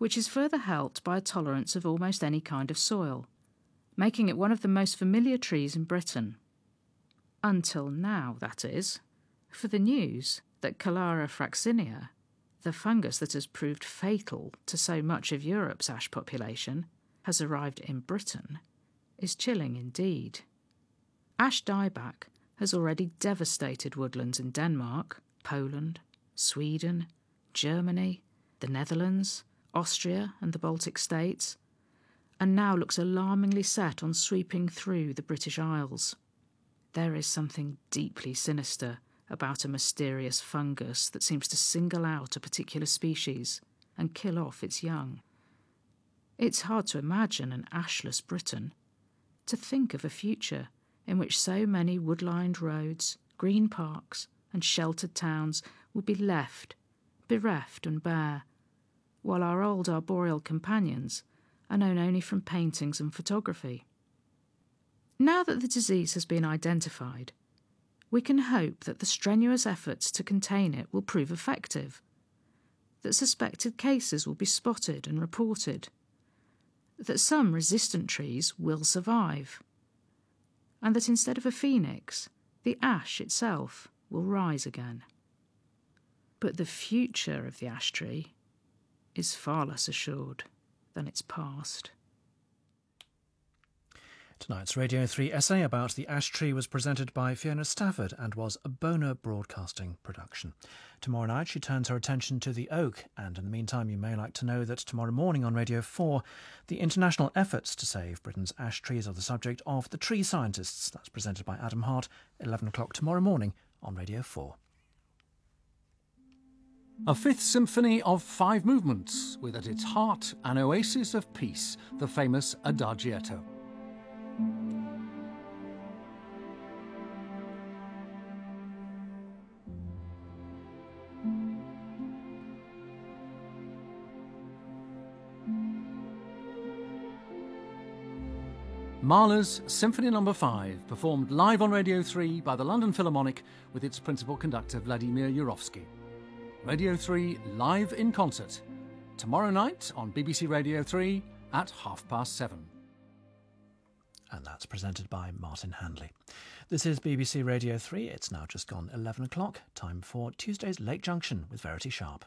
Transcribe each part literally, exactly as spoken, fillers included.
which is further helped by a tolerance of almost any kind of soil, making it one of the most familiar trees in Britain. Until now, that is, for the news that Callara fraxinia, the fungus that has proved fatal to so much of Europe's ash population, has arrived in Britain, is chilling indeed. Ash dieback has already devastated woodlands in Denmark, Poland, Sweden, Germany, the Netherlands, Austria and the Baltic states, and now looks alarmingly set on sweeping through the British Isles. There is something deeply sinister about a mysterious fungus that seems to single out a particular species and kill off its young. It's hard to imagine an ashless Britain, to think of a future in which so many wood-lined roads, green parks and sheltered towns would be left, bereft and bare, while our old arboreal companions are known only from paintings and photography. Now that the disease has been identified, we can hope that the strenuous efforts to contain it will prove effective, that suspected cases will be spotted and reported, that some resistant trees will survive, and that instead of a phoenix, the ash itself will rise again. But the future of the ash tree is far less assured than its past. Tonight's Radio three essay about the ash tree was presented by Fiona Stafford and was a Boner Broadcasting production. Tomorrow night she turns her attention to the oak, and in the meantime you may like to know that tomorrow morning on Radio four the international efforts to save Britain's ash trees are the subject of The Tree Scientists. That's presented by Adam Hart, eleven o'clock tomorrow morning on Radio four. A fifth symphony of five movements, with at its heart an oasis of peace, the famous Adagietto. Mahler's Symphony Number five, performed live on Radio three by the London Philharmonic with its principal conductor Vladimir Yurovsky. Radio three live in concert, tomorrow night on B B C Radio three at half past seven. And that's presented by Martin Handley. This is B B C Radio three. It's now just gone eleven o'clock. Time for Tuesday's Late Junction with Verity Sharp.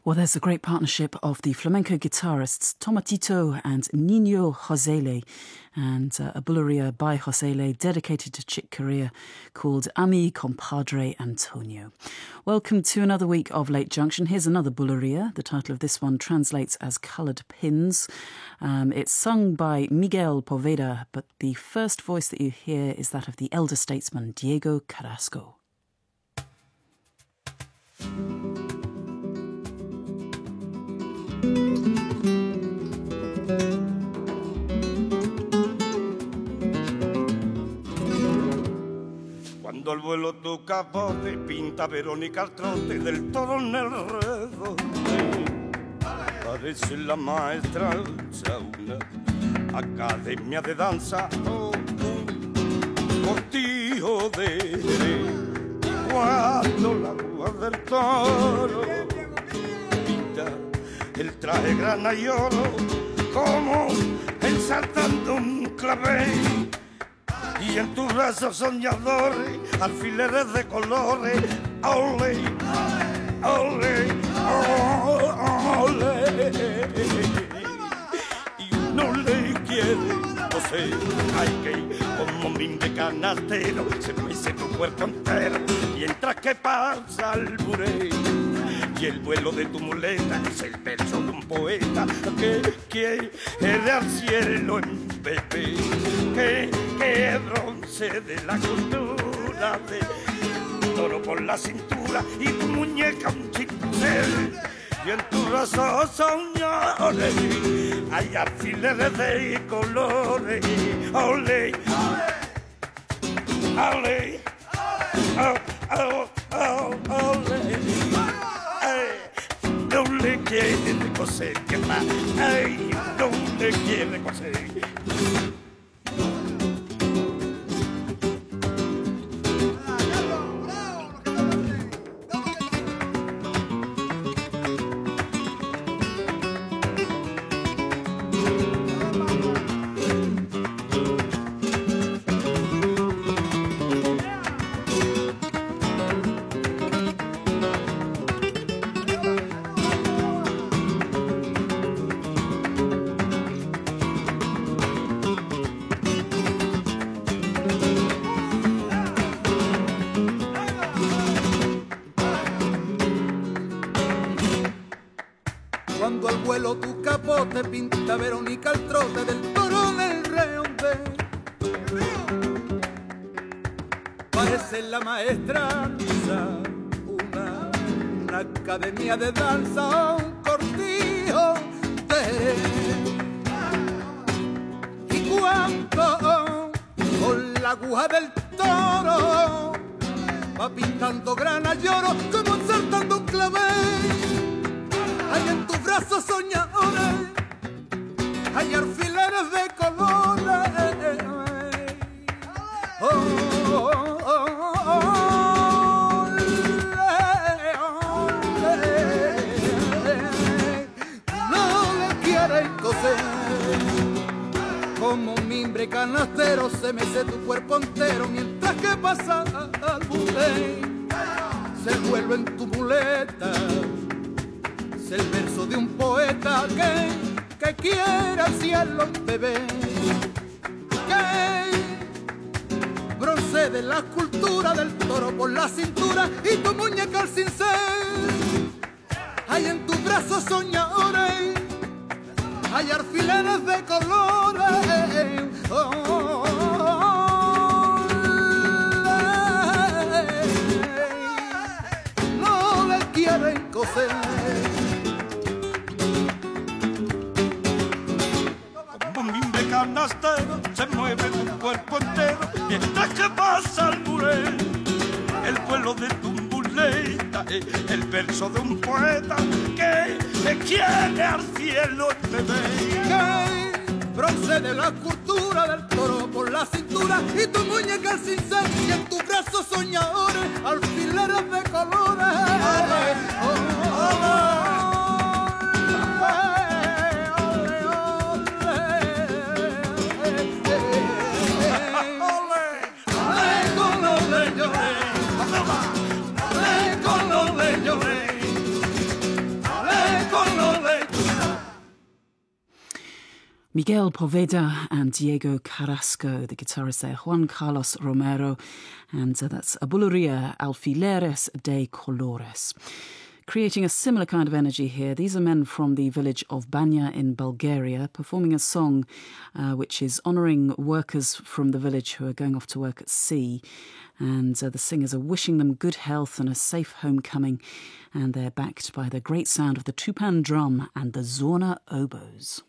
Well, there's a great partnership of the flamenco guitarists Tomatito and Nino Josele, and uh, a bulería by Josele dedicated to Chick Corea called Ami Compadre Antonio. Welcome to another week of Late Junction. Here's another bulería. The title of this one translates as Coloured Pins. Um, it's sung by Miguel Poveda, but the first voice that you hear is that of the elder statesman Diego Carrasco. Cuando al vuelo tu capote pinta Verónica al trote del toro en el redondo, parece la maestra alza una academia de danza o un cortijo de y cuando la rúa del toro pinta el traje grana y oro como ensartando un clavel. Y en tus brazos soñadores, alfileres de colores, ole, ole, ole. Y uno le quiere, no sé, hay que como mimbre canastero, se mece tu cuerpo entero, mientras que pasa el buré. Y el vuelo de tu muleta es el verso de un poeta que quiere al cielo en bebé, que, que bronce de la cultura de toro por la cintura y tu muñeca un chincel. Y en tus brazos soñadores hay alfileres de colores. Ole, ole, ole, ole. No le quiere coser, que más, ay, no le quiere coser. Cuando al vuelo tu capote pinta Verónica al trote del toro del reonde, parece la maestra una, una academia de danza, un cortijo de y cuando con la aguja del toro va pintando grana y oro como ensartando un clavel. Hay en tus brazos soñadores, hay alfileres de colores. Oh, oh, oh, oh, ole, ole. No le quieren coser, como un mimbre canastero se mece tu cuerpo entero mientras que pasa al bulé. Se vuelve en tu muleta el verso de un poeta que, que quiere al cielo bebé, que bronce de la escultura del toro por la cintura y tu muñeca al cincel. Hay en tus brazos soñadores, hay alfileres de colores. Oh, oh, oh, no le quieren coser. Canastero, se mueve tu cuerpo entero mientras que pasa el buré. El vuelo de tu muleta, el verso de un poeta que te quiere al cielo bebé. Que bronce de la cultura del toro por la cintura y tu muñeca al cincel y en tus brazos soñadores alfileres de colores. Oh, oh, oh. Con los leños, Miguel Poveda and Diego Carrasco, the guitarist there, Juan Carlos Romero, and uh, that's Abulería Alfileres de Colores. Creating a similar kind of energy here. These are men from the village of Banja in Bulgaria, performing a song uh, which is honouring workers from the village who are going off to work at sea. And uh, the singers are wishing them good health and a safe homecoming. And they're backed by the great sound of the tupan drum and the Zorna oboes.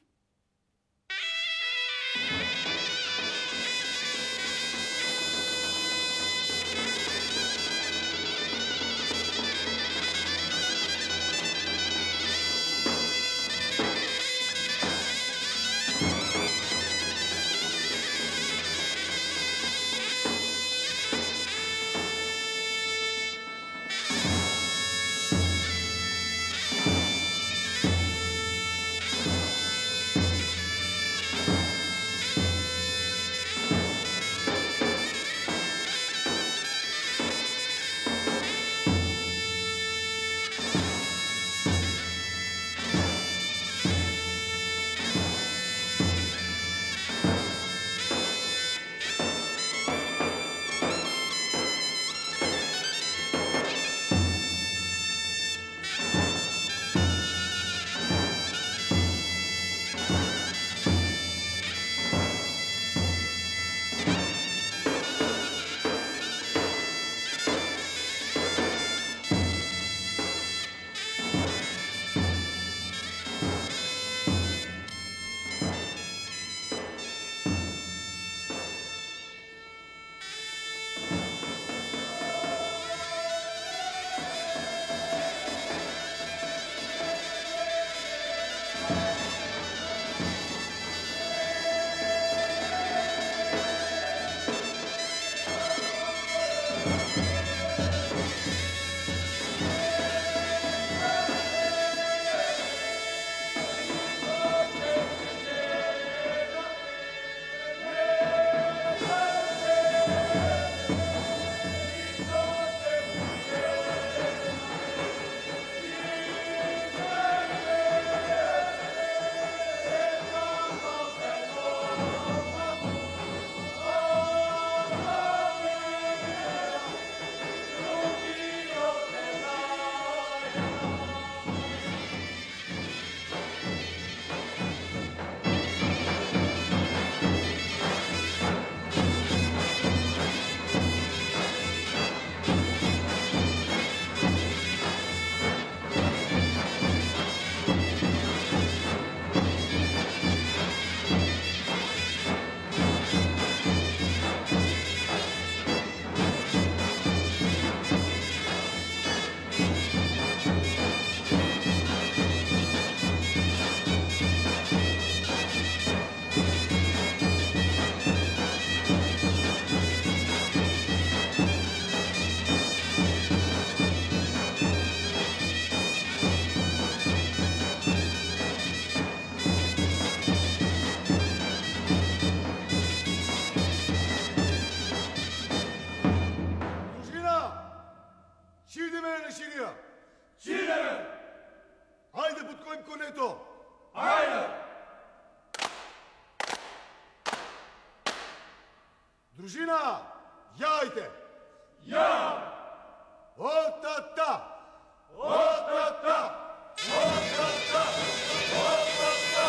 Družina, jajte! Ja! O-ta-ta! O-ta-ta! O-ta-ta! O-ta-ta!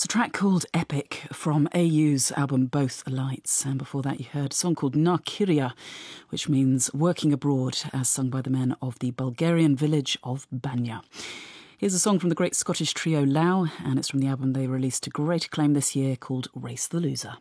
It's a track called Epic from A U's album Both Lights, and before that you heard a song called Na Kiria, which means working abroad, as sung by the men of the Bulgarian village of Banja. Here's a song from the great Scottish trio Lau, and it's from the album they released to great acclaim this year called Race the Loser.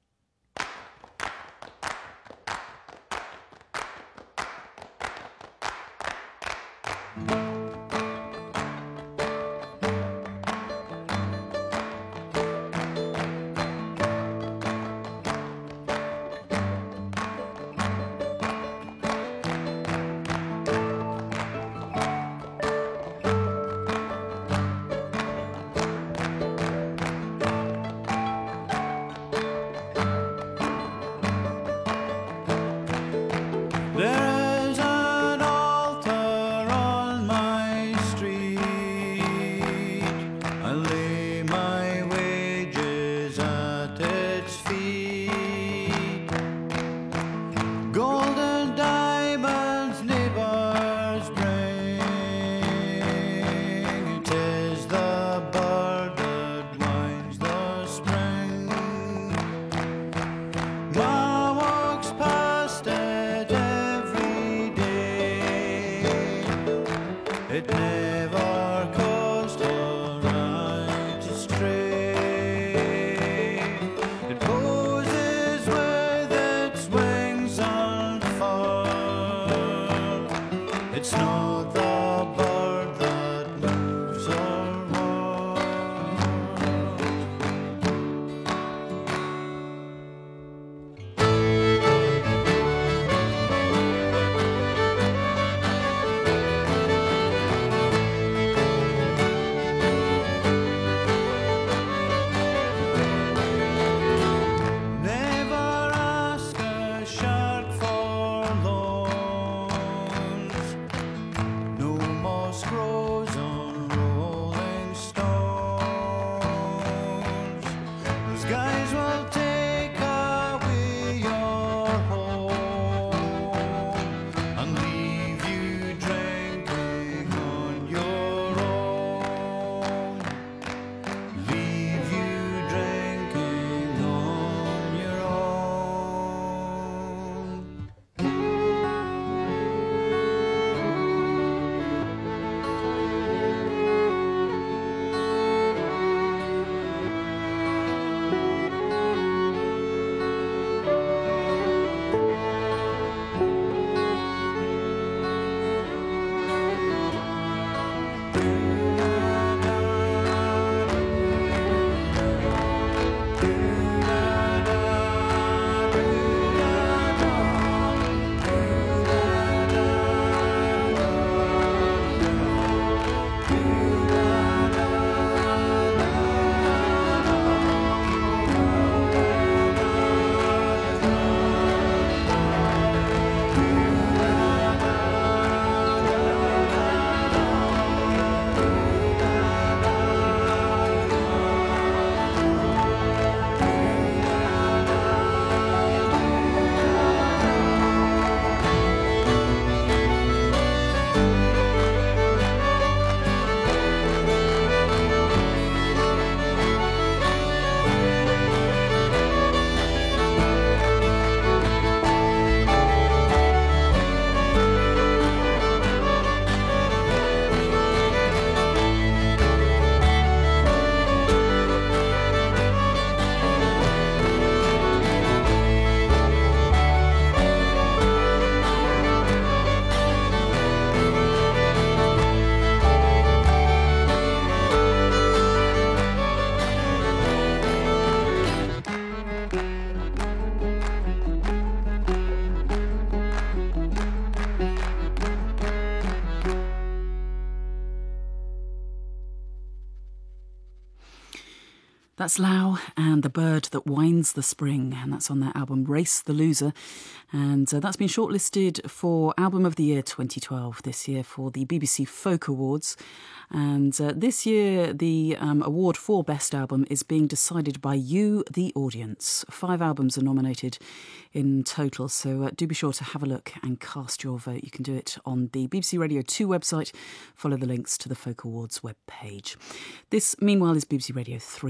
That's Lau and The Bird That Winds the Spring, and that's on their album Race the Loser. And uh, that's been shortlisted for Album of the Year twenty twelve this year for the B B C Folk Awards. And uh, this year, the um, award for Best Album is being decided by you, the audience. Five albums are nominated in total, so uh, do be sure to have a look and cast your vote. You can do it on the B B C Radio two website. Follow the links to the Folk Awards webpage. This, meanwhile, is B B C Radio three. We're going to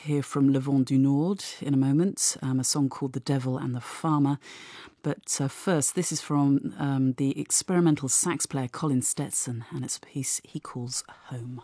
hear from Le Vent du Nord in a moment, um, a song called The Devil and the Farmer. But uh, first, this is from um, the experimental sax player Colin Stetson, and it's a piece he calls Home.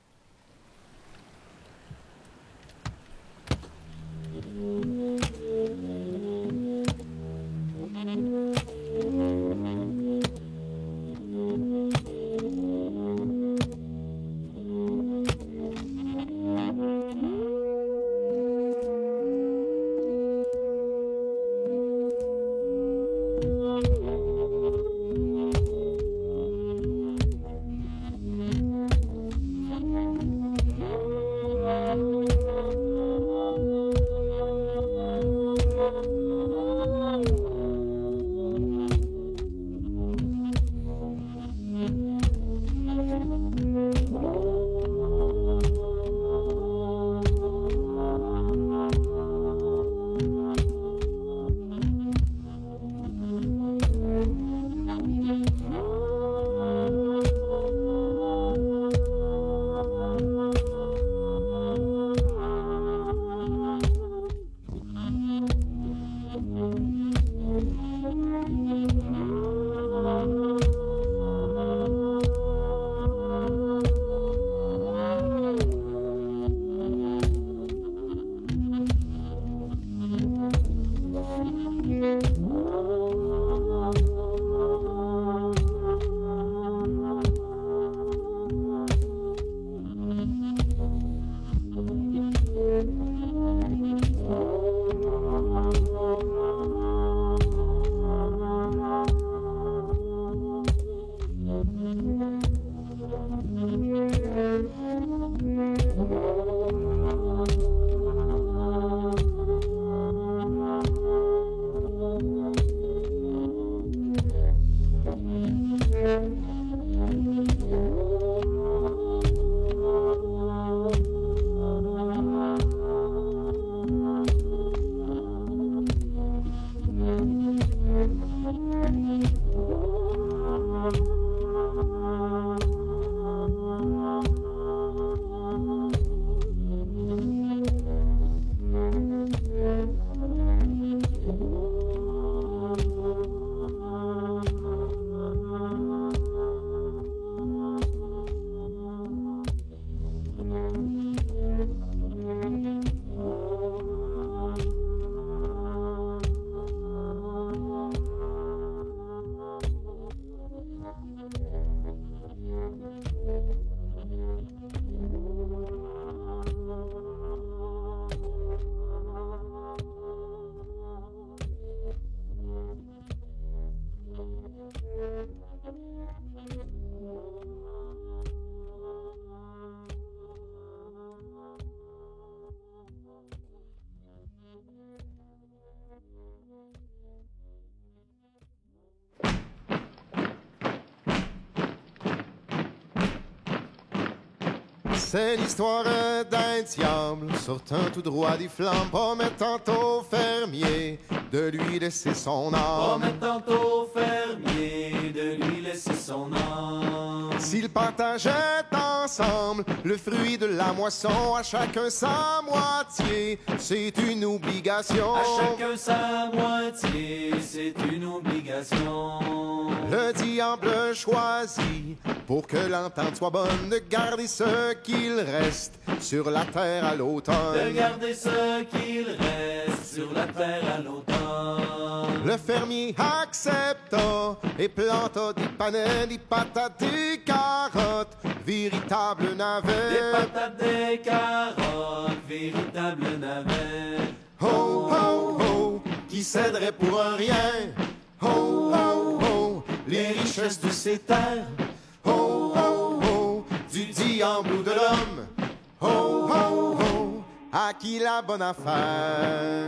C'est l'histoire d'un diable sortant tout droit des flammes, promettant au fermier de lui laisser son âme. Promettant au fermier de lui laisser son âme. S'ils partageaient ensemble le fruit de la moisson, à chacun sa moitié, c'est une obligation. À chacun sa moitié, c'est une obligation. Le diable choisit, pour que l'entente soit bonne, de garder ce qu'il reste sur la terre à l'automne. De garder ce qu'il reste sur la terre à l'automne. Le fermier accepta et planta des panais, des patates, des carottes, véritable navet. Des patates, des carottes, véritable navet. Oh, oh, oh, qui céderait pour un rien? Oh, oh, oh, les richesses de ces terres. Oh, oh, oh, du diable ou de l'homme. Oh, oh, oh, à qui la bonne affaire?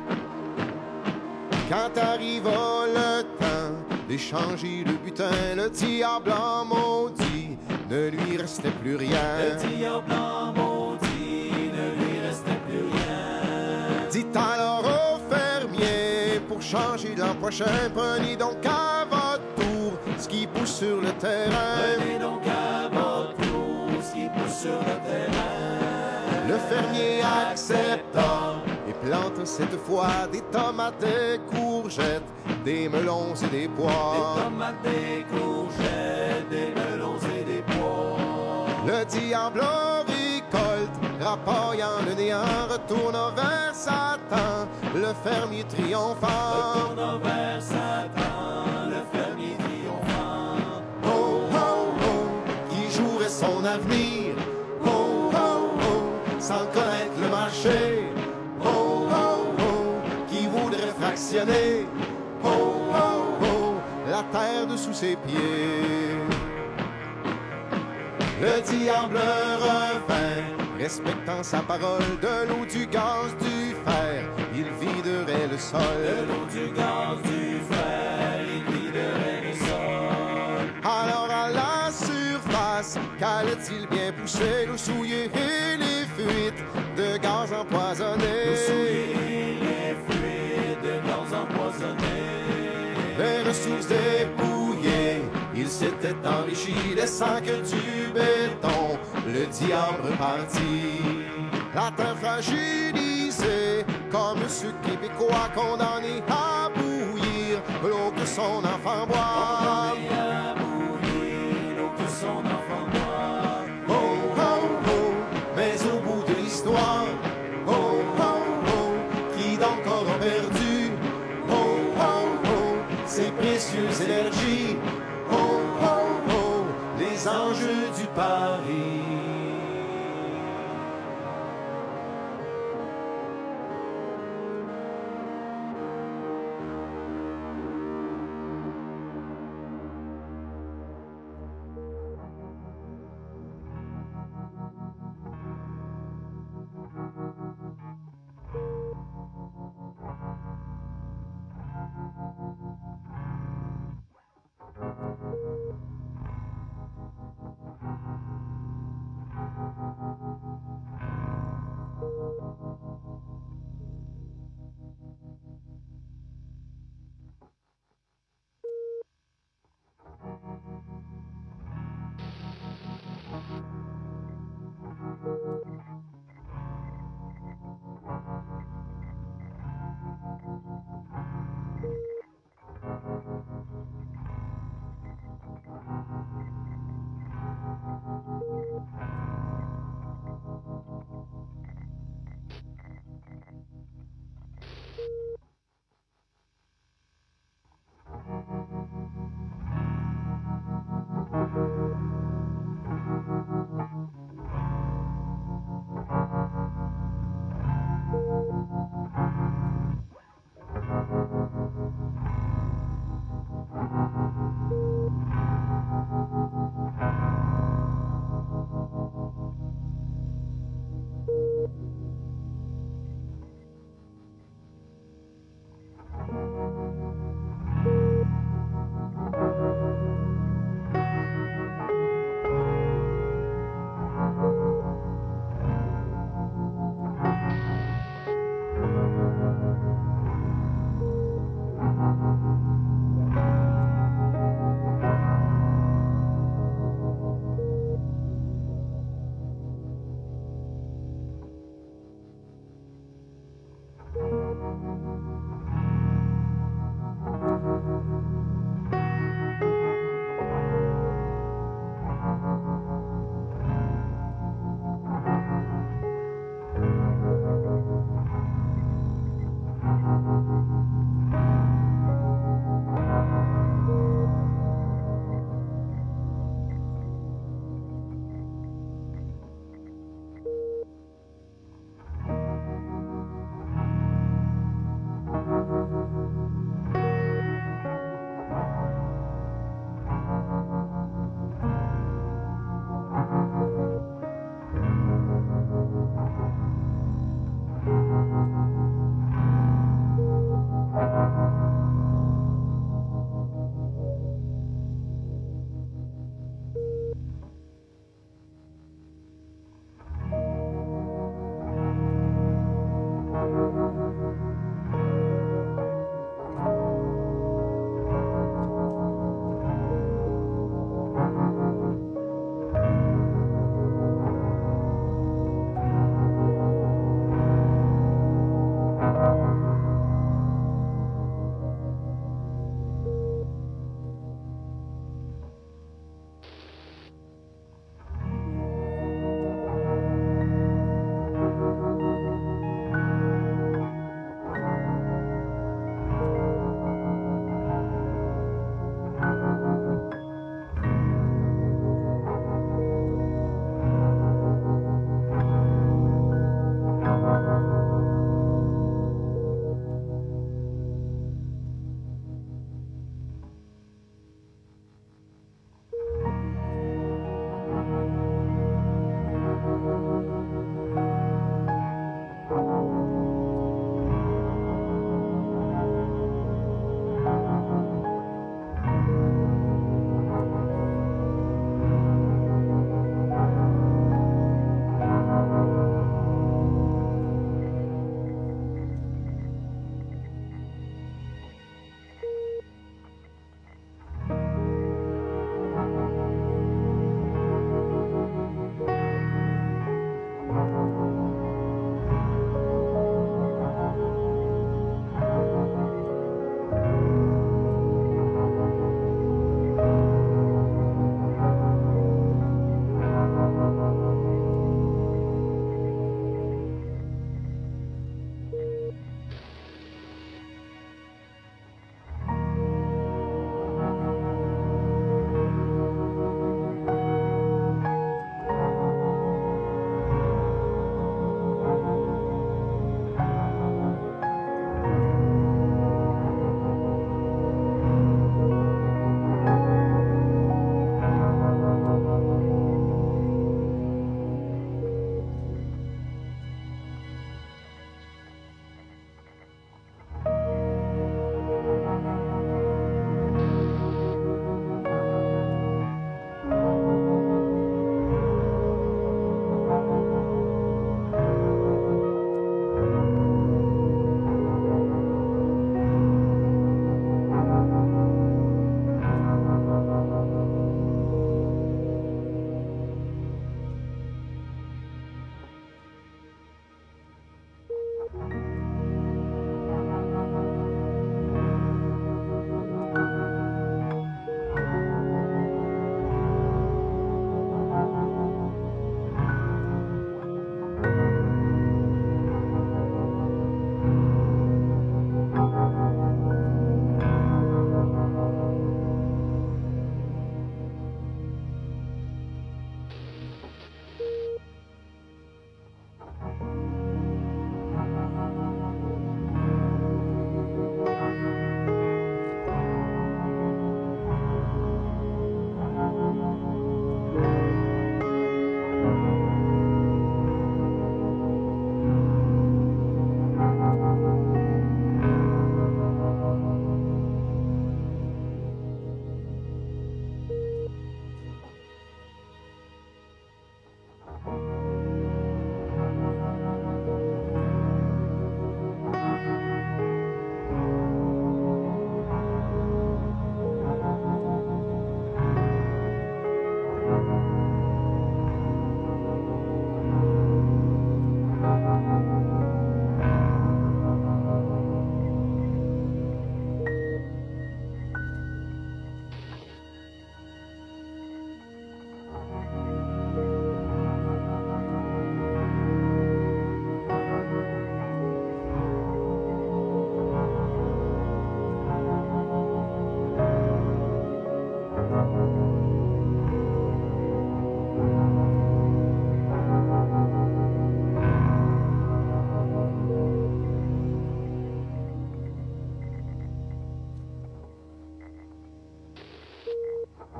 Quand arriva le temps d'échanger le butin, le diable en maudit, ne lui restait plus rien. Le diable en maudit, ne lui restait plus rien. Dit alors au fermier, pour changer l'an prochain, prenez donc à votre tour ce qui pousse sur le terrain. Prenez donc à votre tour ce qui pousse sur le terrain. Le fermier accepta et plante cette fois des tomates, des courgettes, des melons et des pois. Des tomates, des courgettes, des melons et des pois. Le diable récolte, rapaillant le néant, retourne vers Satan, le fermier triomphant. Retourne vers Satan, le fermier triomphant. Oh, oh, oh, qui jouerait son avenir. Oh, oh, oh, sans connaître le marché. Oh, oh, oh, qui voudrait fractionner. Oh, oh, oh, la terre dessous ses pieds. Le diable revint, respectant sa parole, de l'eau, du gaz, du fer, il viderait le sol. De l'eau, du gaz, du fer, il viderait le sol. Alors à la surface, qu'allait-il bien pousser, l'eau souillée et les fuites de gaz empoisonnés. L'eau souillée et les fuites de gaz empoisonnés. Les ressources dépouillées, il s'était enrichi, laissant que du béton, le diable repartit. La terre fragilisée, comme ce Québécois condamné à bouillir, l'eau que son enfant boit. Condamné à bouillir, l'eau que son enfant boit. Oh, oh, oh, mais au bout de l'histoire, oh, oh, oh, qui donc aura perdu? Oh, oh, oh, ces précieuses énergies. Oh, oh, oh, les enjeux du pari.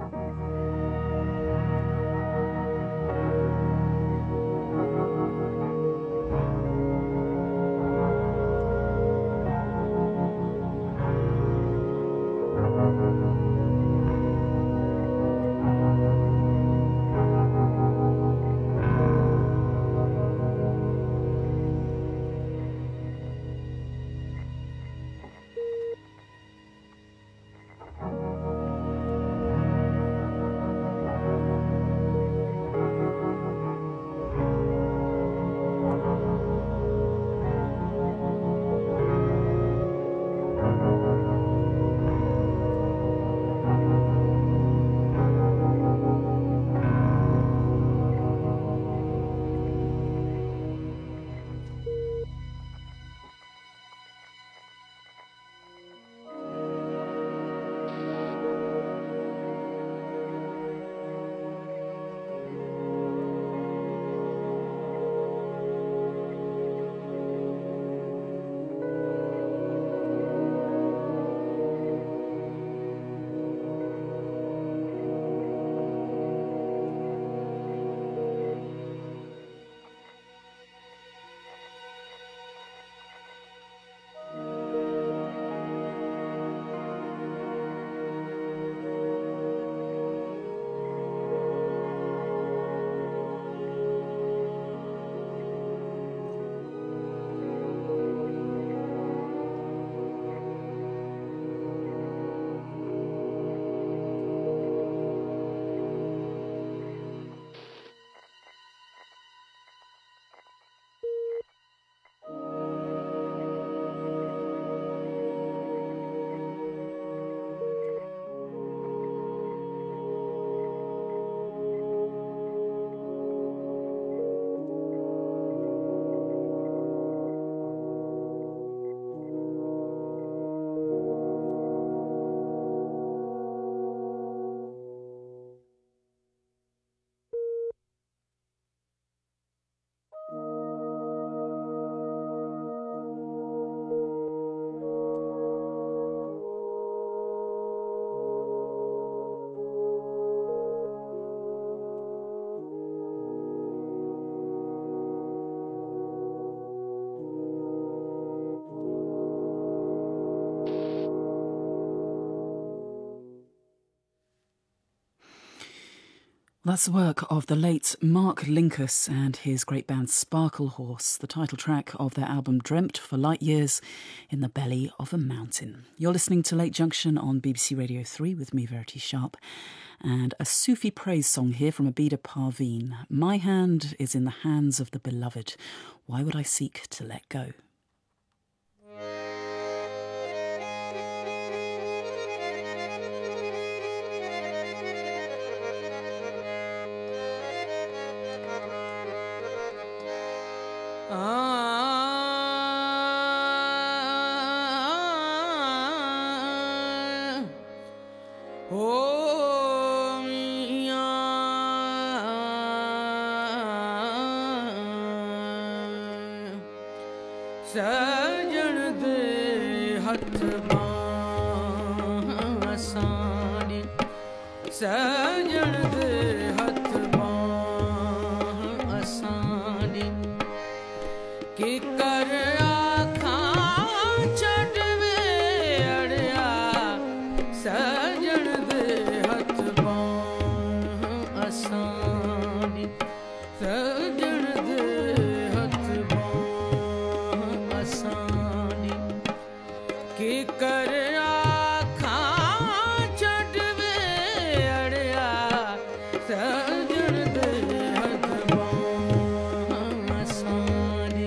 That's the work of the late Mark Linkous and his great band Sparklehorse, the title track of their album Dreamt for Light Years in the Belly of a Mountain. You're listening to Late Junction on B B C Radio three with me, Verity Sharp, and a Sufi praise song here from Abida Parveen. My hand is in the hands of the beloved. Why would I seek to let go? ਸਜਣ ਦੇ ਹੱਥ ਬਾਹਾਂ ਸਾਡੀ ਸਜਣ ਦੇ ਹੱਥ ਬਾਹਾਂ ਸਾਡੀ ਕੀ ਕਰ ਆਖਾਂ ਛੱਡਵੇ ਅੜਿਆ ਸਜਣ ਦੇ ਹੱਥ ਬਾਹਾਂ ਸਾਡੀ ਸਜਣ ਦੇ ਹੱਥ ਬਾਹਾਂ ਸਾਡੀ ਕੀ ਕਰ ਆਖਾਂ ਛੱਡਵੇ ਅੜਿਆ ਸਜਣ ਦੇ ਹੱਥ ਬਾਹਾਂ ਸਾਡੀ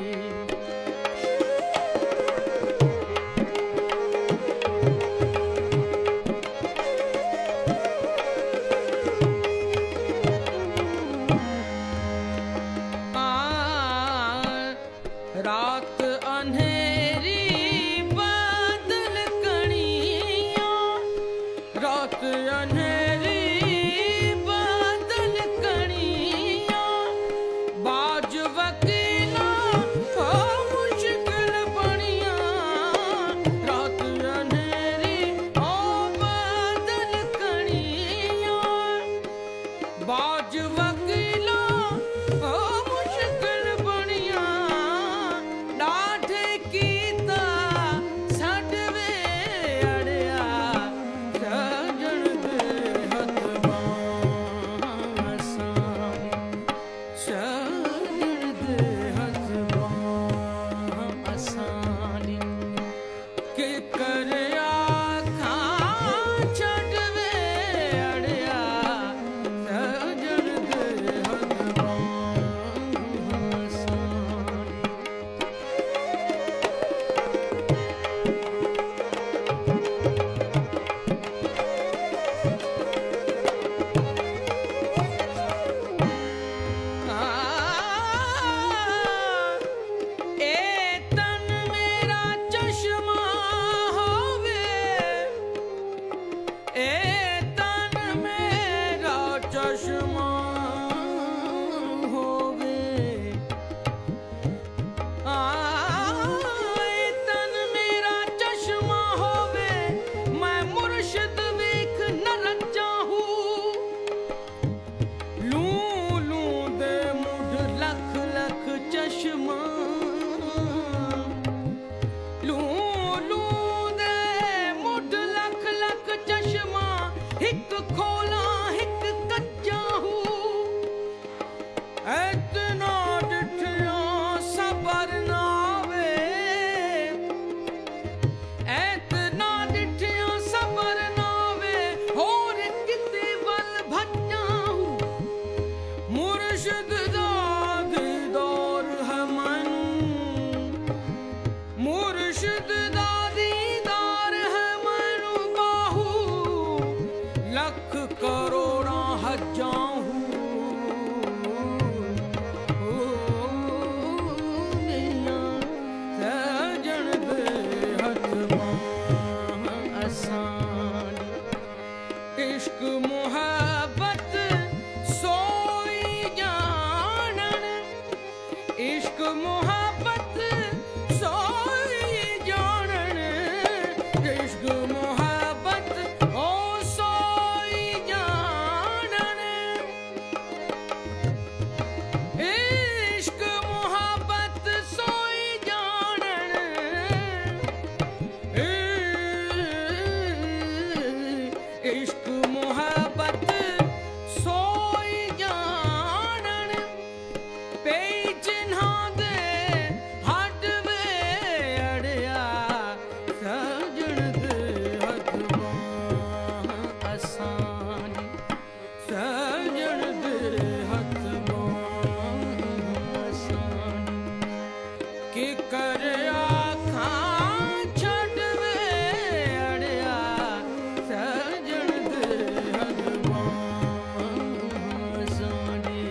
ਰਾਤ ਅੰਧੇਰੀ ਬਾਦਲ ਕਣੀਆਂ ਰਾਤ ਅੰਧੇਰੀ ਬਾਦਲ ਕਣੀਆਂ ਬਾਜ ਵਕੀਲਾਂ ਹੋ ਮੁਸ਼ਕਿਲ ਬਣੀਆਂ ਰਾਤ ਅੰਧੇਰੀ ਓ ਬਾਦਲ ਕਣੀਆਂ हिक खोला हिक कच्चा हूँ इतना डिठिया सबर नावे इतना डिठिया सबर नावे और किते वल भज्जा हूँ मुर्शिद दादी दौर है मन मुर्शिद दादी दौर है मन बाहू लख करोड़ा हज्जा हूँ इश्क मोहब्बत सोई जानन इश्क मोहब्बत सोई जानन इश्क मोहब्बत ओ सोई जानन इश्क मोहब्बत सोई जानन इश्क मोहब्बत सोई जानन पे चिन्हा दे हट वे अड़िया सजन दे हथ बाह आसानी सजन दे हथ बाह आसानी कि कर आखां छड़ वे अड़िया सजन दे हथ बाह आसानी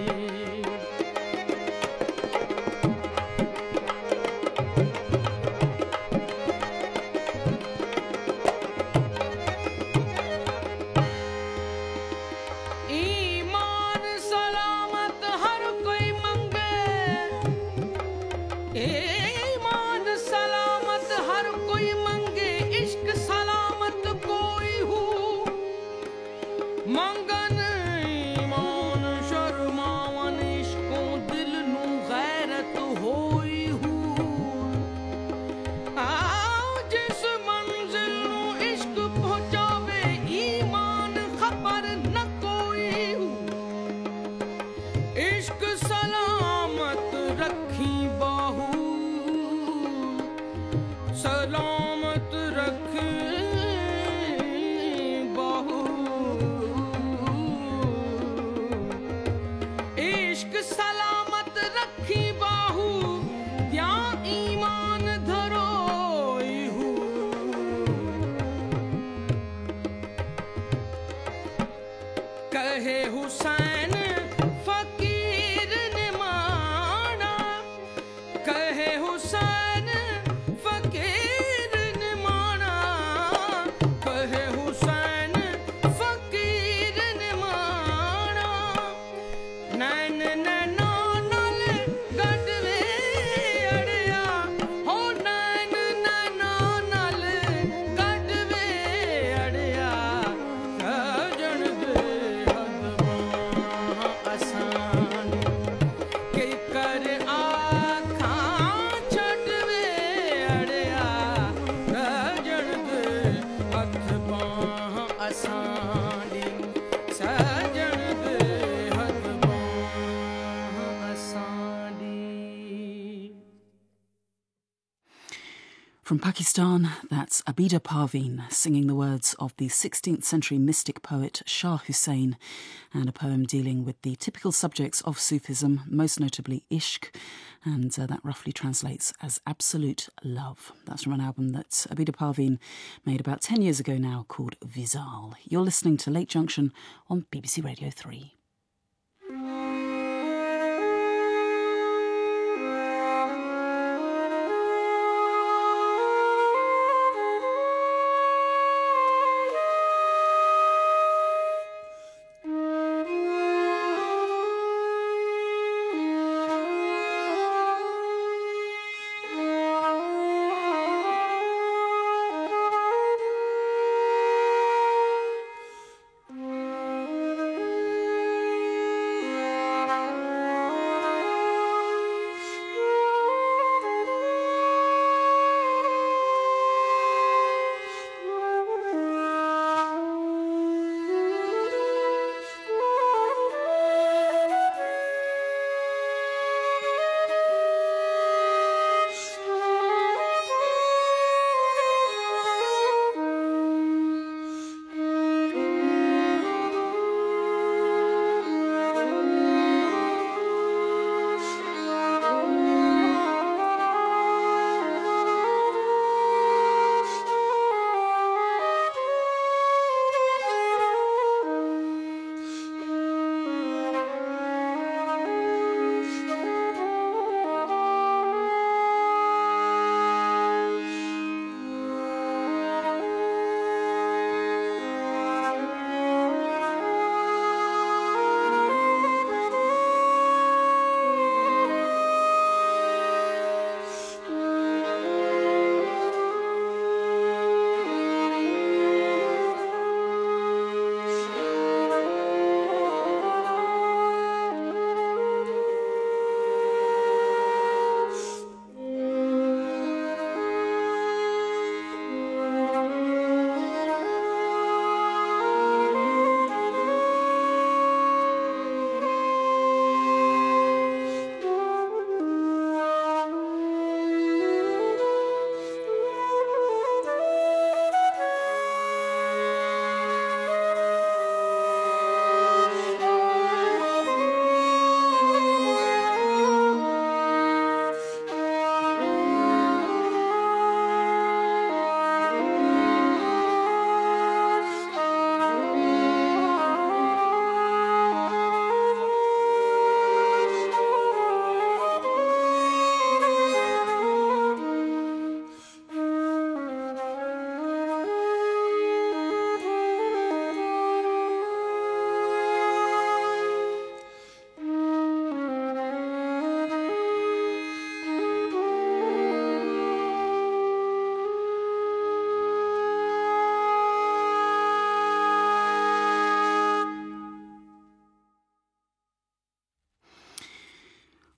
ईमान सलामत हर कोई मंगे ईमान सलामत हर कोई मंगे इश्क सलामत कोई हो मंगन ईमान शर्मावन इश्कों दिल नू गैरत होई हो आओ जिस मंजिल नू इश्क पहुंचावे ईमान खबर न कोई हो इश्क सलामत रखी बाहू सलामत रखी बाहू इश्क सलामत रखी बाहू त्या ईमान धरोई हूँ कहे हुसैन फकीर ने माना कहे हुसैन फकीर ने माना कहे हुसैन फकीर ने माना नैन नैना नल गढ़वे अड़िया हो नैन नैना नल गढ़वे अड़िया सजन दे हथ बाह आसानी के कर आखां छड़वे अड़िया सजन दे हथ बाह आसानी सजन दे हथ बाह आसानी From Pakistan, that's Abida Parveen singing the words of the sixteenth century mystic poet Shah Hussain, and a poem dealing with the typical subjects of Sufism, most notably Ishq, and uh, that roughly translates as absolute love. That's from an album that Abida Parveen made about ten years ago now called Vizal. You're listening to Late Junction on B B C Radio three.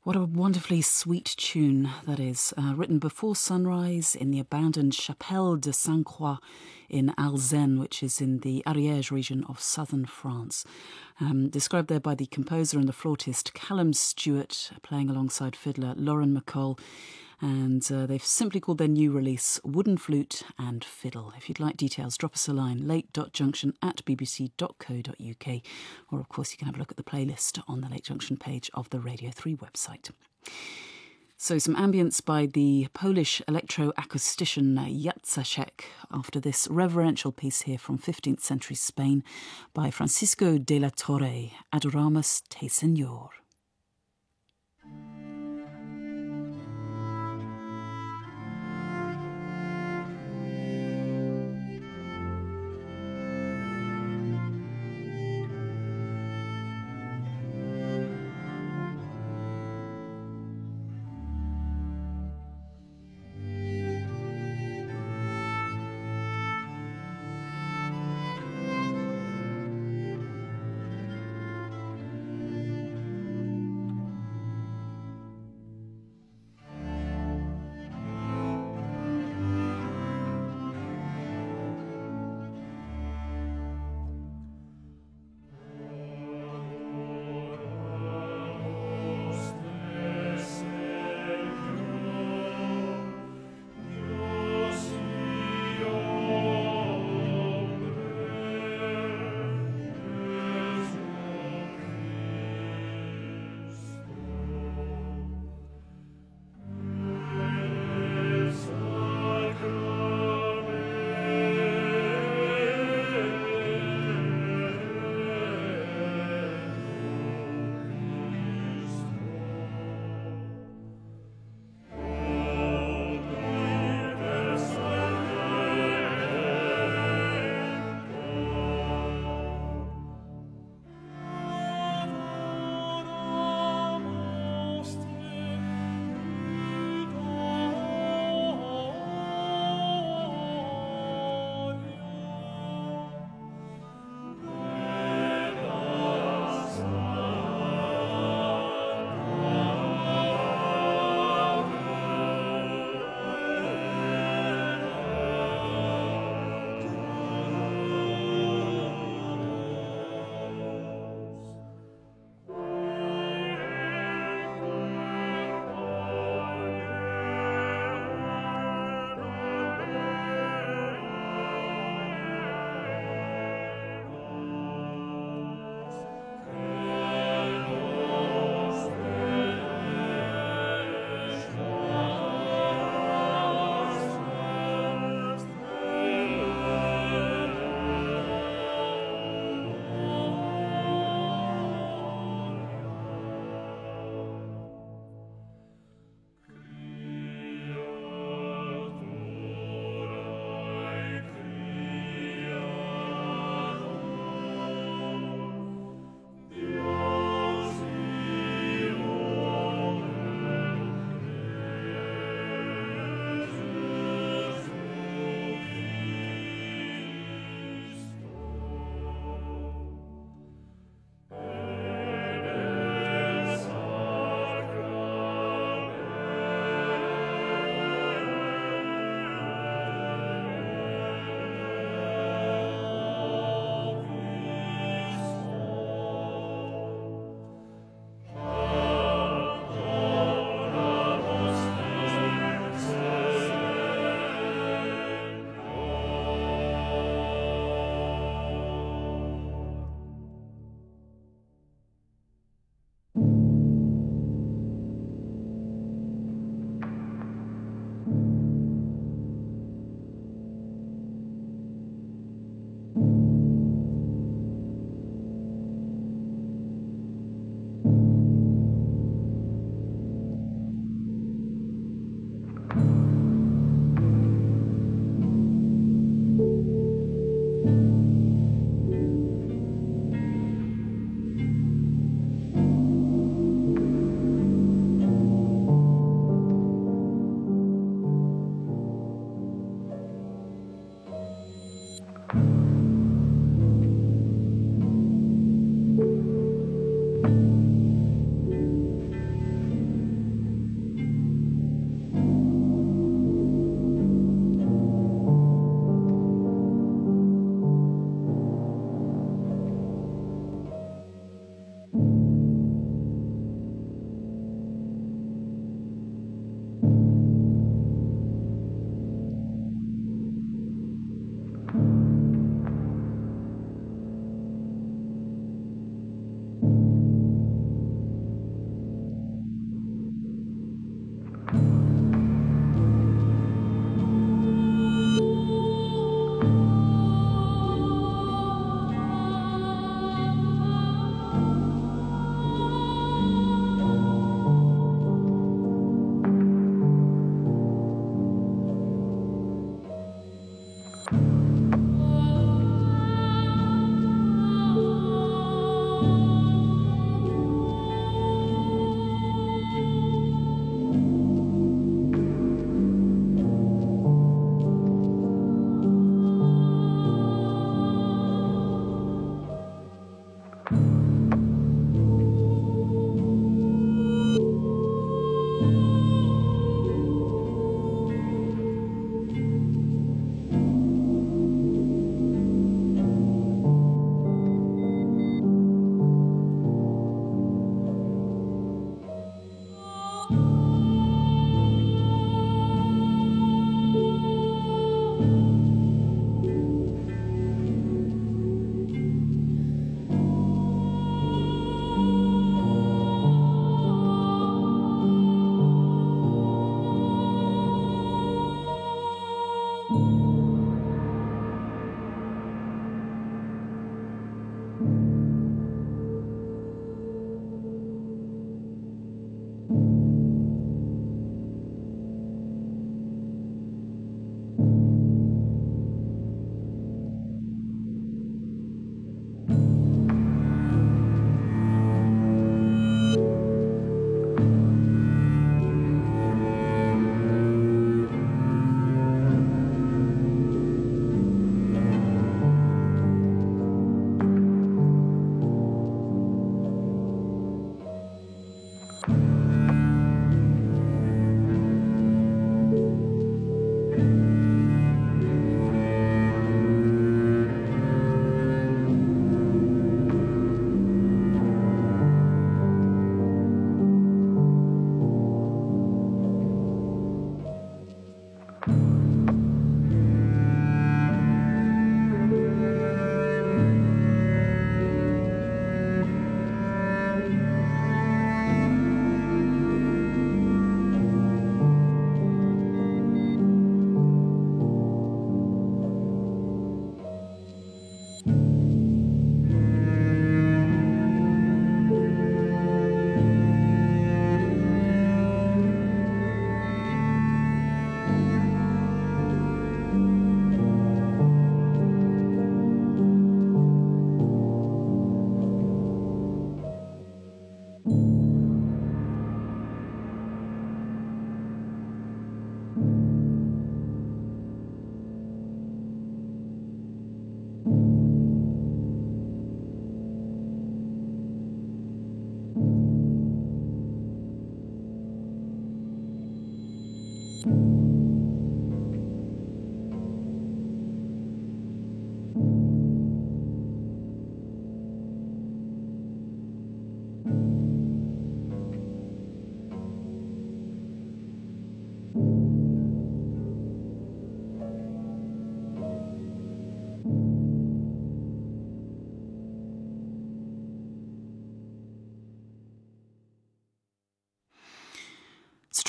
What a wonderfully sweet tune that is. Uh, written before sunrise in the abandoned Chapelle de Sainte-Croix in Alzenne, which is in the Ariège region of southern France. Um, described there by the composer and the flautist Callum Stewart, playing alongside fiddler Lauren McCall. And uh, they've simply called their new release Wooden Flute and Fiddle. If you'd like details, drop us a line, late.junction at bbc.co.uk. Or, of course, you can have a look at the playlist on the Late Junction page of the Radio three website. So some ambience by the Polish electro-acoustician Jacek after this reverential piece here from fifteenth century Spain by Francisco de la Torre, Adoramus te Señor.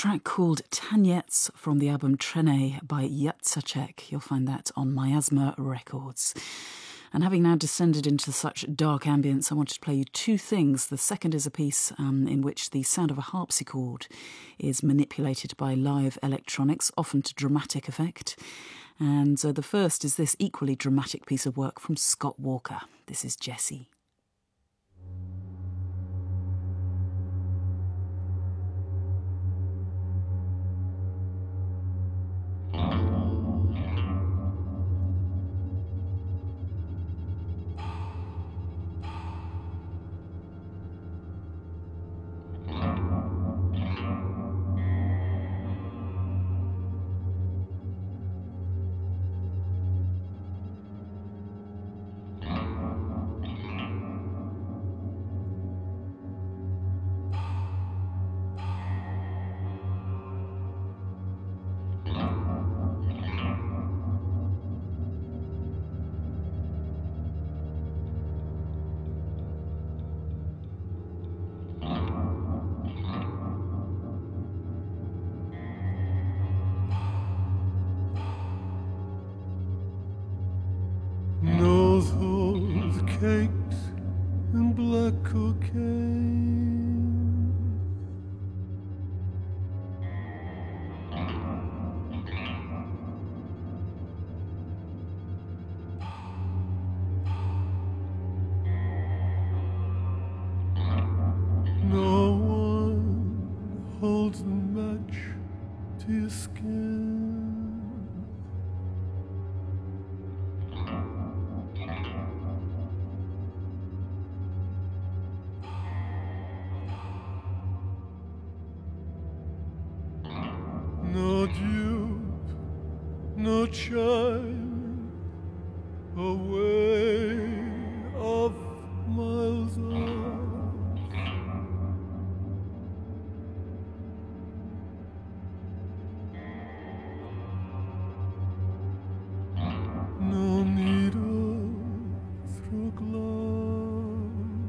track called Tanyets from the album Trene by Yatsacek. You'll find that on Miasma Records. And having now descended into such dark ambience, I wanted to play you two things. The second is a piece um, in which the sound of a harpsichord is manipulated by live electronics, often to dramatic effect. And uh, the first is this equally dramatic piece of work from Scott Walker. This is Jessie. Nose holes, cakes, and black cocaine. No one holds a match to your skin. No dupe, no child, away off miles off. No needle through glove.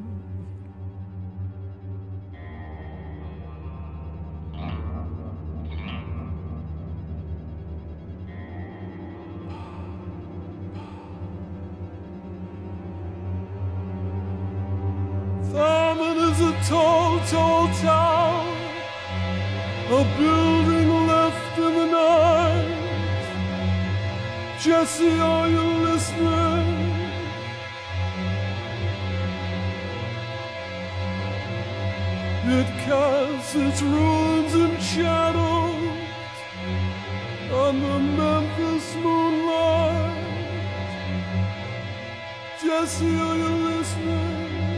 Thurman is a tall, tall town, a building left in the night. Jesse, are you listening? It casts its ruins and shadows on the Memphis moonlight. Jesse, are you listening?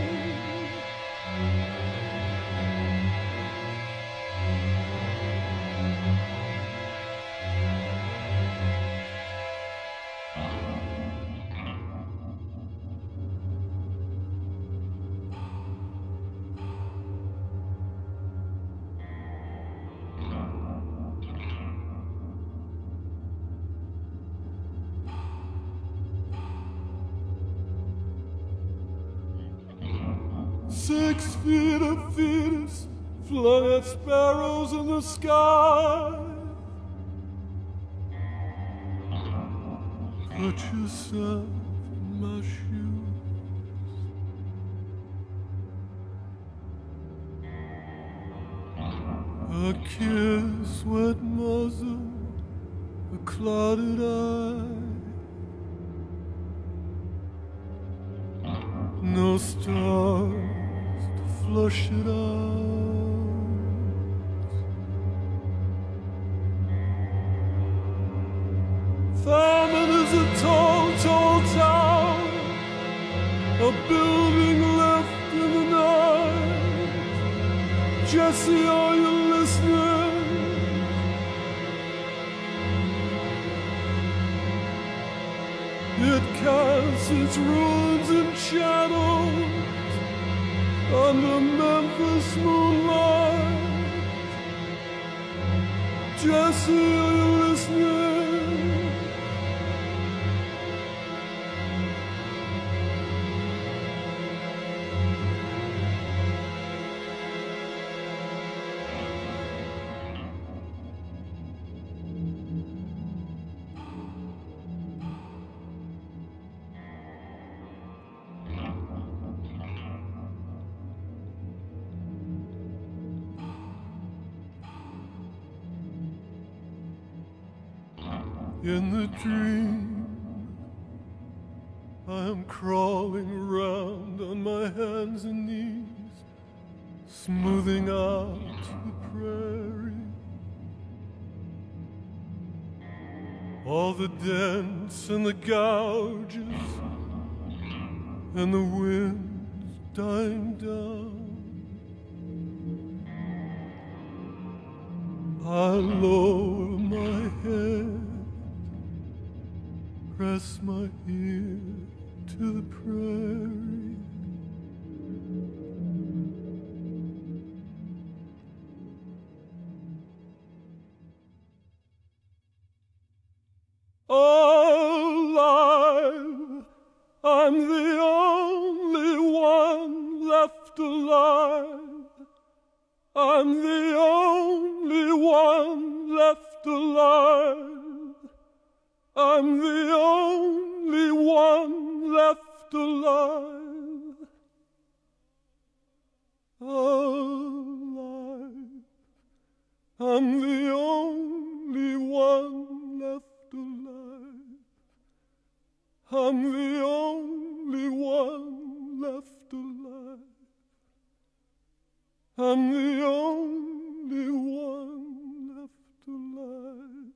Six feet of fetus flung at sparrows in the sky. Put yourself in my shoes. A kiss, wet muzzle, a clouded eye. No stars to flush it out. Thurman is a tall, tall town, a building left in the night. Jesse, are you listening? It casts its ruins and shadows on the Memphis moonlight. Jesse, are you listening? In the dream, I am crawling around on my hands and knees, smoothing out the prairie. All the dents and the gouges and the winds dying down. I lower my head, press my ear to the prairie. Alive, I'm the only one left alive. I'm the only one left alive. I'm the only one left alive. Alive. I'm the only one left alive. I'm the only one left alive. I'm the only one left alive.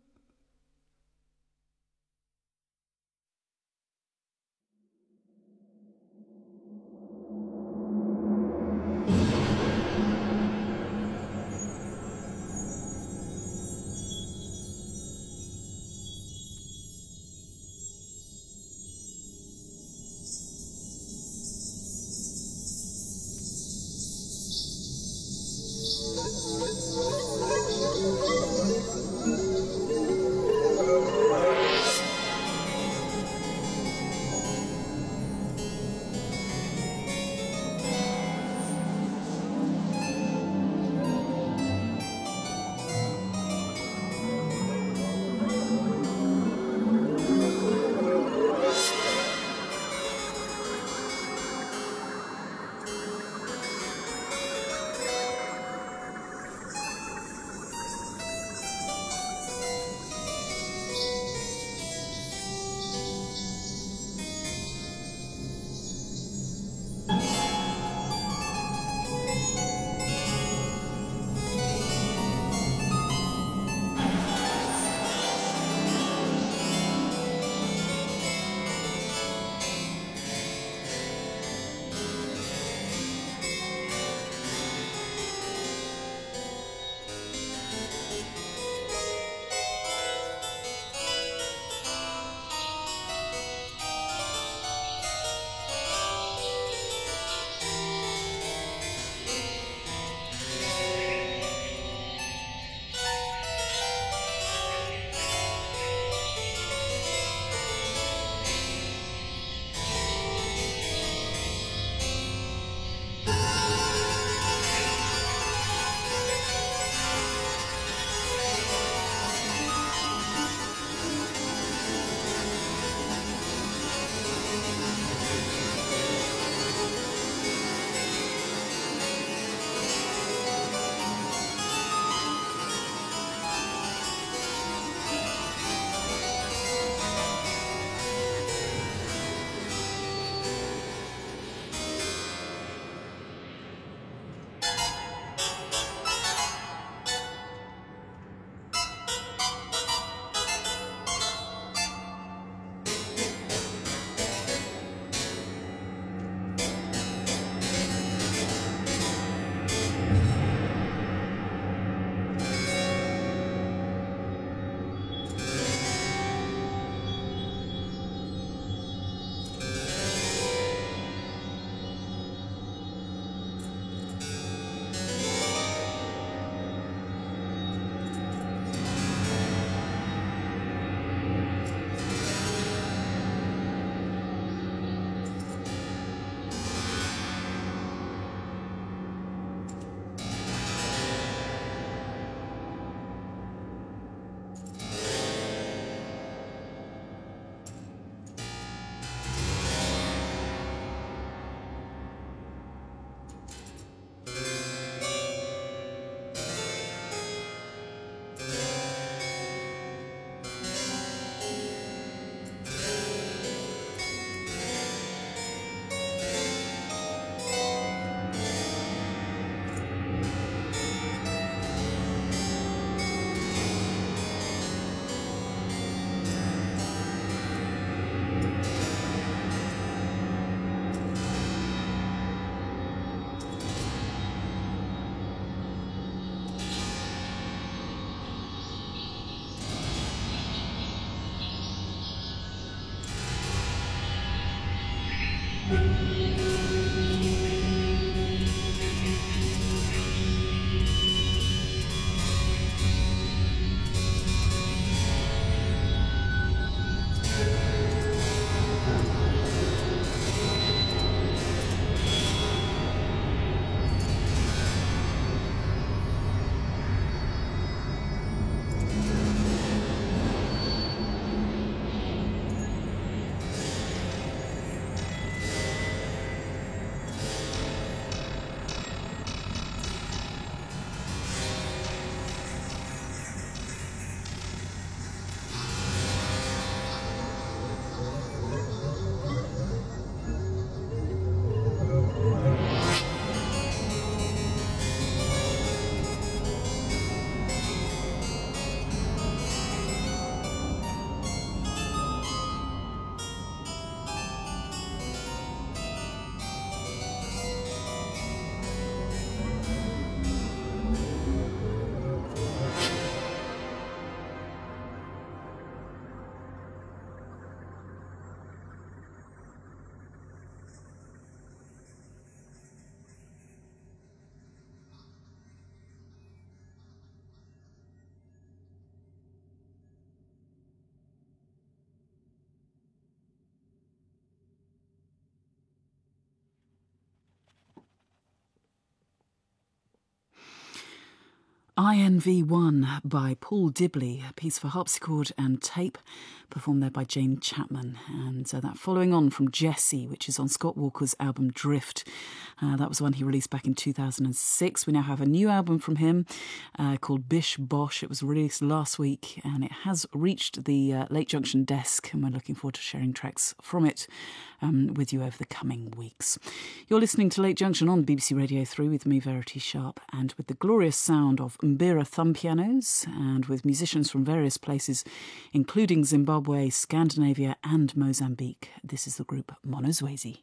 I N V one by Paul Dibley, a piece for harpsichord and tape, performed there by Jane Chapman. And uh, that following on from Jessie, which is on Scott Walker's album Drift. Uh, that was one he released back in two thousand six. We now have a new album from him uh, called Bish Bosh. It was released last week and it has reached the uh, Lake Junction desk, and we're looking forward to sharing tracks from it um, with you over the coming weeks. You're listening to Lake Junction on B B C Radio three with me, Verity Sharp, and with the glorious sound of Mbira thumb pianos and with musicians from various places, including Zimbabwe, Scandinavia and Mozambique. This is the group Monozwezi.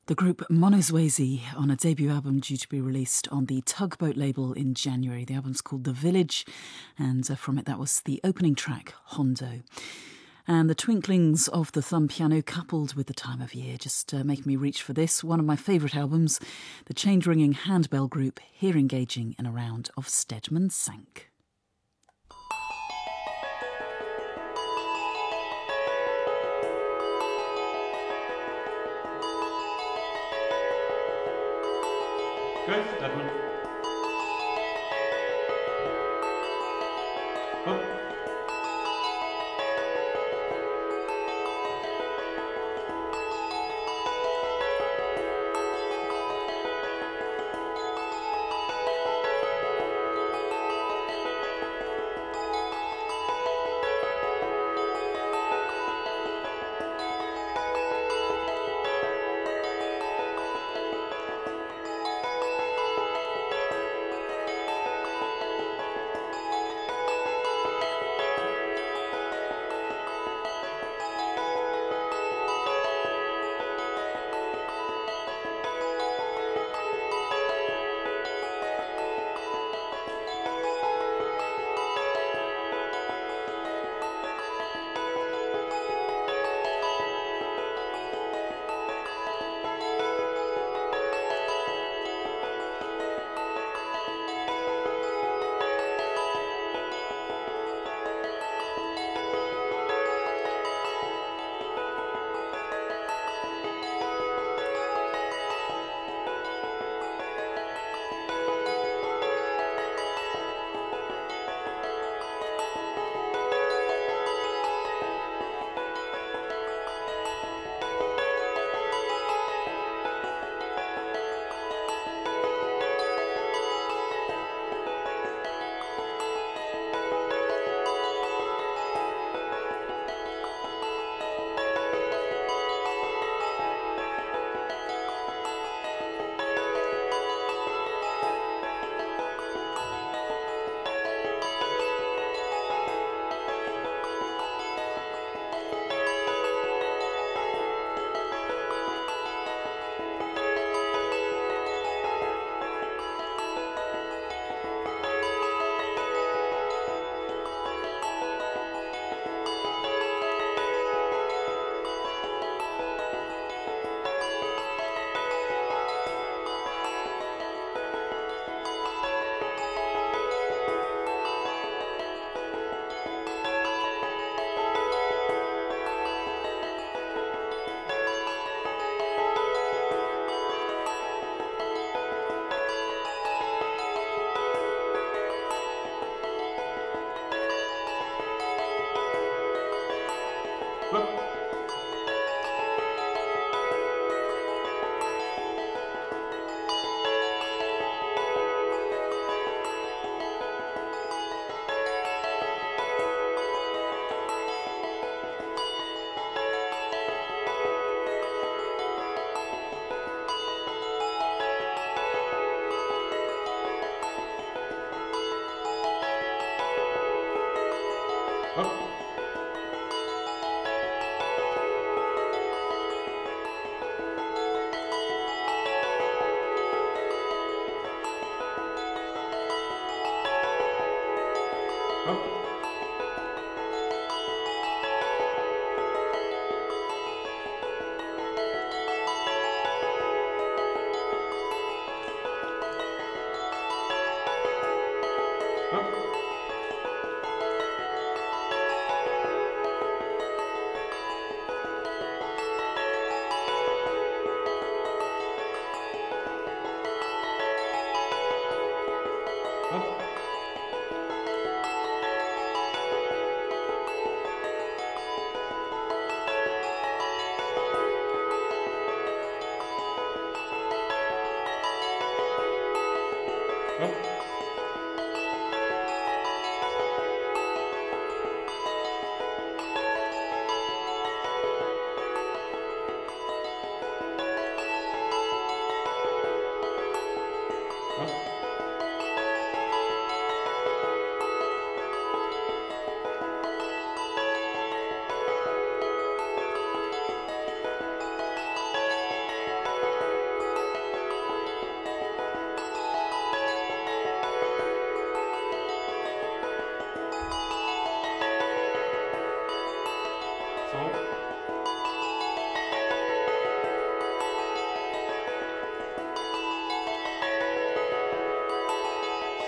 The group Monozwezi on a debut album due to be released on the Tugboat label in January. The album's called The Village, and uh, from it that was the opening track, Hondo. And the twinklings of the thumb piano coupled with the time of year just uh, make me reach for this, one of my favourite albums, the change-ringing handbell group here engaging in a round of Stedman Sank. Go, Stedman. Up.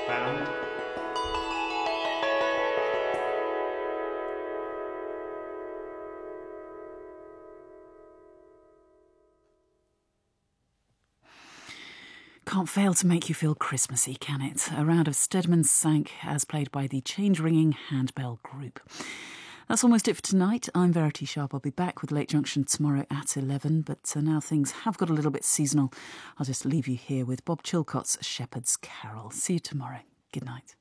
bound. Can't fail to make you feel Christmassy, can it? A round of Stedman's Sank as played by the change-ringing Handbell Group. That's almost it for tonight. I'm Verity Sharp. I'll be back with Late Junction tomorrow at eleven, but uh, now things have got a little bit seasonal. I'll just leave you here with Bob Chilcott's Shepherd's Carol. See you tomorrow. Good night.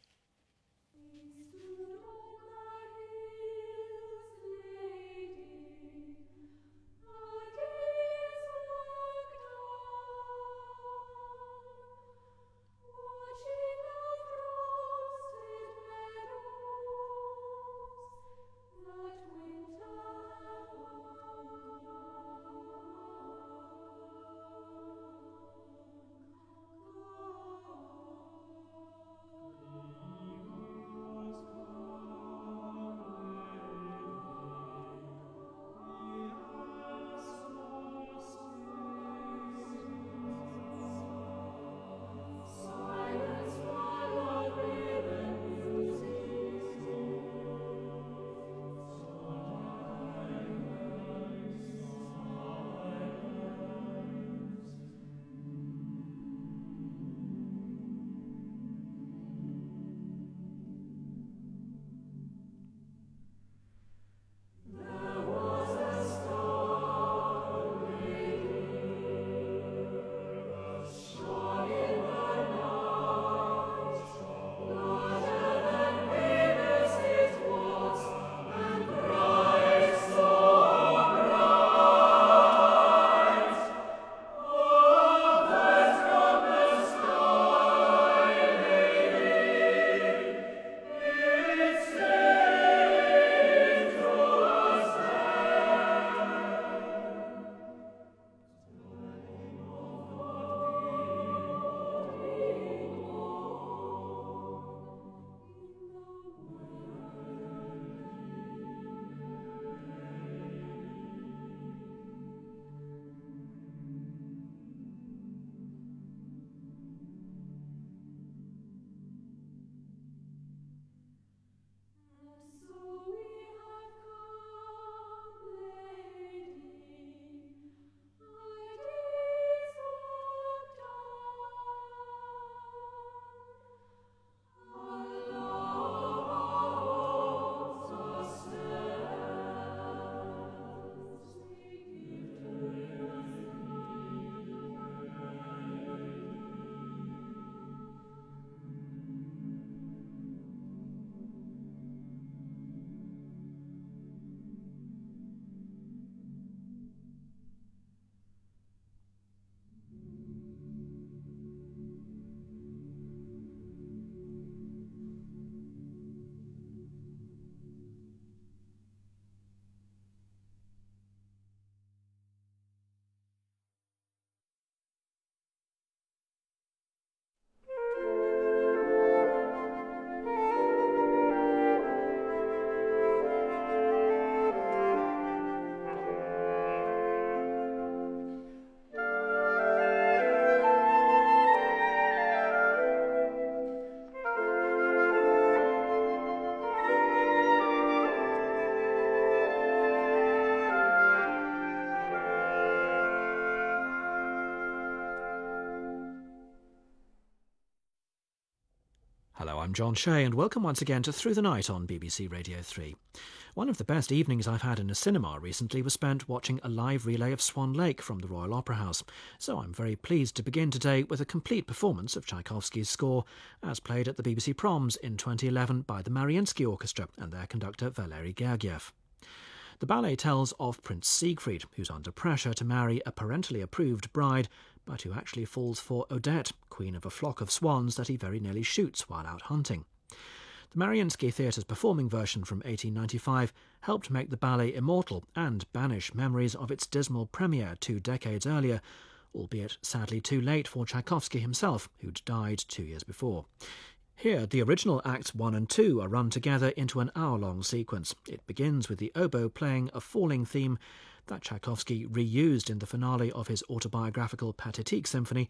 Hello, I'm John Shea, and welcome once again to Through the Night on B B C Radio three. One of the best evenings I've had in a cinema recently was spent watching a live relay of Swan Lake from the Royal Opera House, so I'm very pleased to begin today with a complete performance of Tchaikovsky's score, as played at the B B C Proms in twenty eleven by the Mariinsky Orchestra and their conductor Valery Gergiev. The ballet tells of Prince Siegfried, who's under pressure to marry a parentally approved bride, but who actually falls for Odette, queen of a flock of swans that he very nearly shoots while out hunting. The Mariinsky Theatre's performing version from eighteen ninety-five helped make the ballet immortal and banish memories of its dismal premiere two decades earlier, albeit sadly too late for Tchaikovsky himself, who'd died two years before. Here, the original Acts one and two are run together into an hour-long sequence. It begins with the oboe playing a falling theme that Tchaikovsky reused in the finale of his autobiographical Pathétique symphony,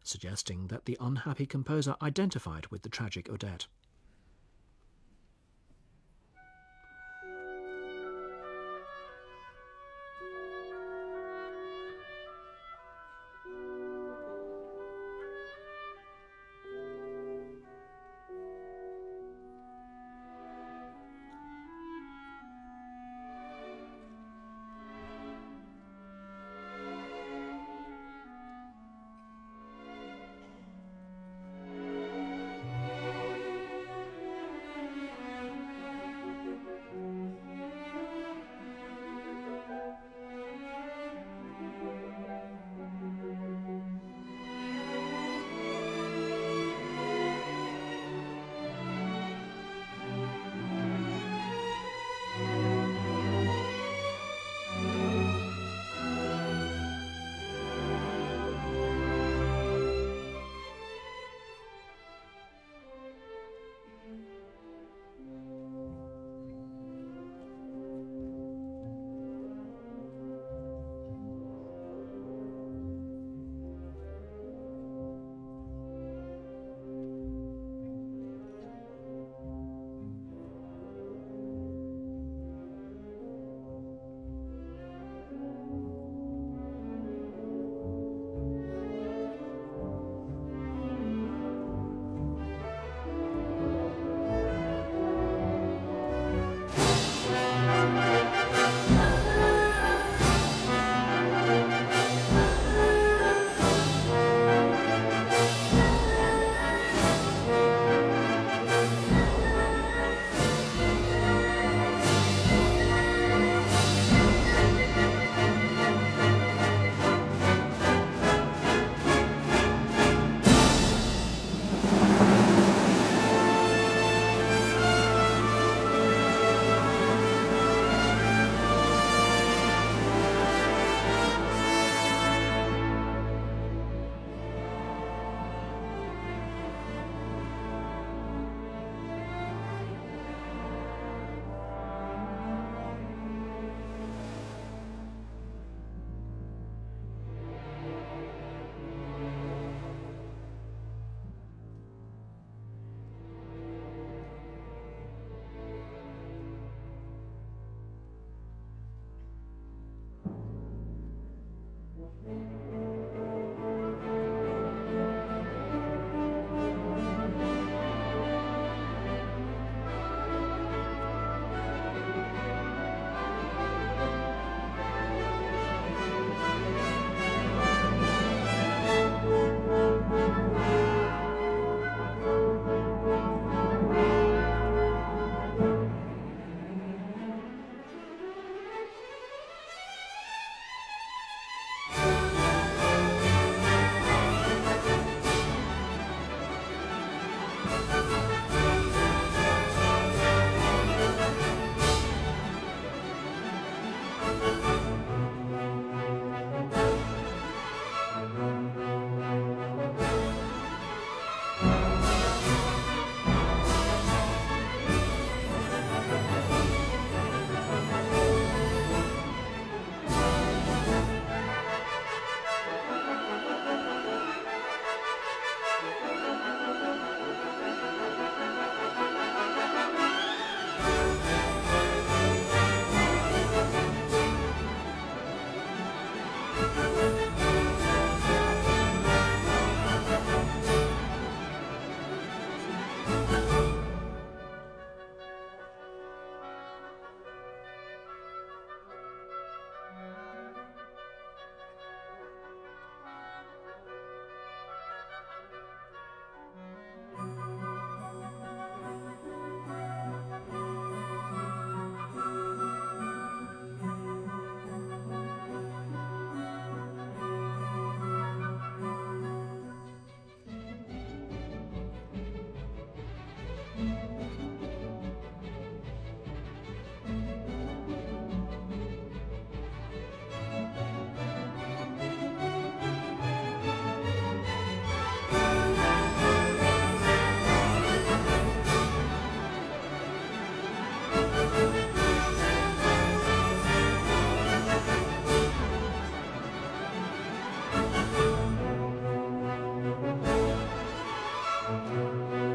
suggesting that the unhappy composer identified with the tragic Odette. Thank you.